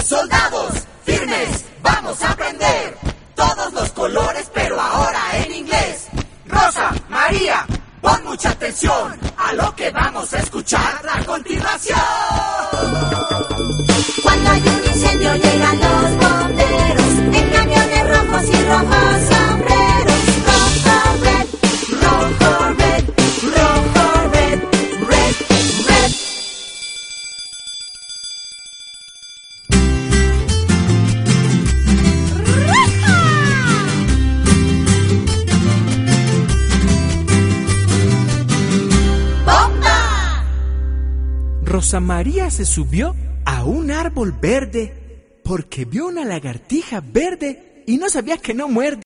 Soldados, firmes, vamos a aprender todos los colores, pero ahora en inglés. Rosa, María, pon mucha atención a lo que vamos a escuchar a continuación. Cuando hay un incendio llegan los bomberos en camiones rojos y rojos sombreros. Rojo, red, rojo, red, rojo, red, red, red. ¡Bomba! Rosa María se subió a un árbol verde porque vio una lagartija verde y no sabía que no muerde.